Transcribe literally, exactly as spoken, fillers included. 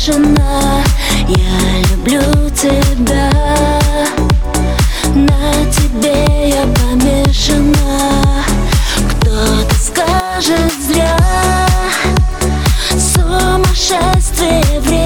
помешана. Я люблю тебя, на тебе я помешана. Кто-то скажет зря, сумасшествие время.